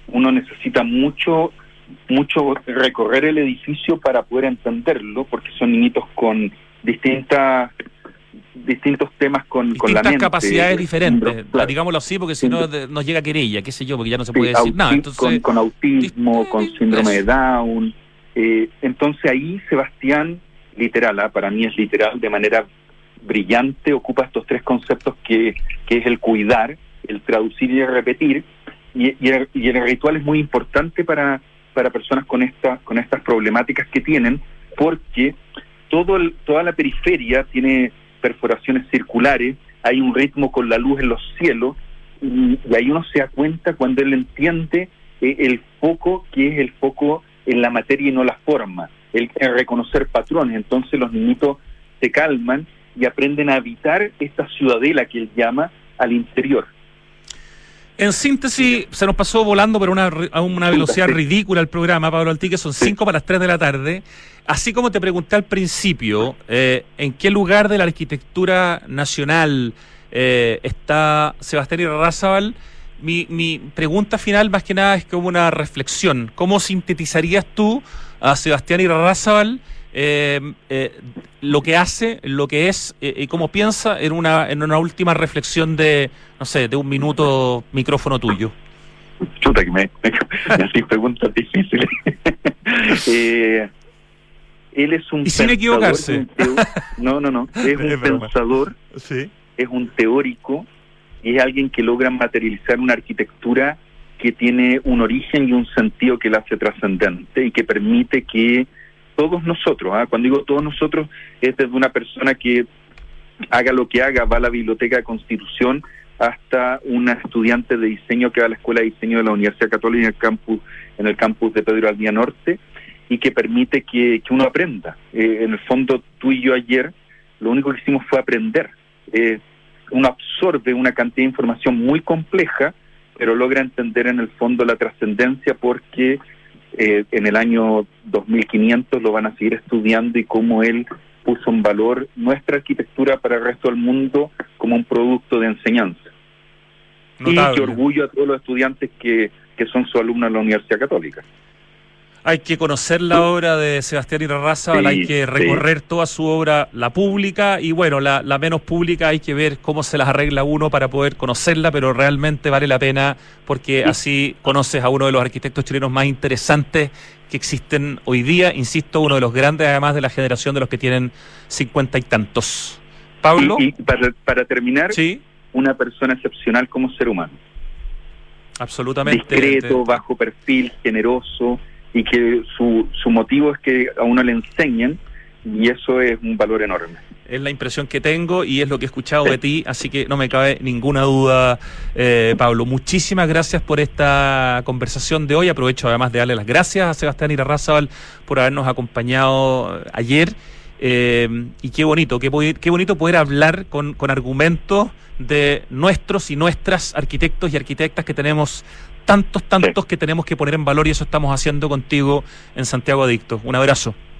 uno necesita mucho recorrer el edificio para poder entenderlo, porque son niñitos con distintos temas con la mente. Capacidades diferentes, claro. Digámoslo así, porque si no nos llega querella, qué sé yo, porque ya no se puede decir nada. Entonces, con autismo, con síndrome de Down. Entonces ahí Sebastián, literal, para mí es literal, de manera brillante, ocupa estos tres conceptos que es el cuidar, el traducir y el repetir, y el ritual es muy importante para personas con estas problemáticas que tienen, porque toda la periferia tiene perforaciones circulares, hay un ritmo con la luz en los cielos, y ahí uno se da cuenta cuando él entiende el foco, que es el foco en la materia y no la forma, el reconocer patrones. Entonces los niñitos se calman y aprenden a habitar esta ciudadela que él llama al interior. En síntesis, se nos pasó volando por a una velocidad ridícula el programa, Pablo Altique, son 5 para las 3 de la tarde. Así como te pregunté al principio, ¿en qué lugar de la arquitectura nacional está Sebastián Irarrázaval? Mi pregunta final, más que nada, es como una reflexión. ¿Cómo sintetizarías tú a Sebastián Irarrázaval, lo que hace, lo que es y cómo piensa en una última reflexión de, no sé, de un minuto, micrófono tuyo? Chuta, que me hacís preguntas difíciles. Él es un y sin equivocarse. No. Es un pensador, sí. Es un teórico, y es alguien que logra materializar una arquitectura que tiene un origen y un sentido que la hace trascendente y que permite que todos nosotros, cuando digo todos nosotros, es desde una persona que haga lo que haga, va a la Biblioteca de Constitución, hasta una estudiante de diseño que va a la Escuela de Diseño de la Universidad Católica en el campus de Pedro Aldía Norte, y que permite que uno aprenda. En el fondo, tú y yo ayer, lo único que hicimos fue aprender. Uno absorbe una cantidad de información muy compleja, pero logra entender en el fondo la trascendencia, porque en el año 2500 lo van a seguir estudiando, y cómo él puso en valor nuestra arquitectura para el resto del mundo como un producto de enseñanza. Notable. Y qué orgullo a todos los estudiantes que son sus alumnos en la Universidad Católica. Hay que conocer la obra de Sebastián Irarrázaval, hay que recorrer toda su obra, la pública, y bueno, la menos pública hay que ver cómo se las arregla uno para poder conocerla, pero realmente vale la pena, porque así conoces a uno de los arquitectos chilenos más interesantes que existen hoy día, insisto, uno de los grandes, además de la generación de los que tienen 50 y tantos. Pablo. Y para terminar, ¿sí? Una persona excepcional como ser humano. Absolutamente. Discreto, bajo perfil, generoso, y que su motivo es que a uno le enseñen, y eso es un valor enorme. Es la impresión que tengo y es lo que he escuchado de ti, así que no me cabe ninguna duda, Pablo. Muchísimas gracias por esta conversación de hoy. Aprovecho además de darle las gracias a Sebastián Irarrázaval por habernos acompañado ayer, y qué bonito poder hablar con argumentos de nuestros y nuestras arquitectos y arquitectas, que tenemos tantos que tenemos que poner en valor, y eso estamos haciendo contigo en Santiago Adicto. Un abrazo.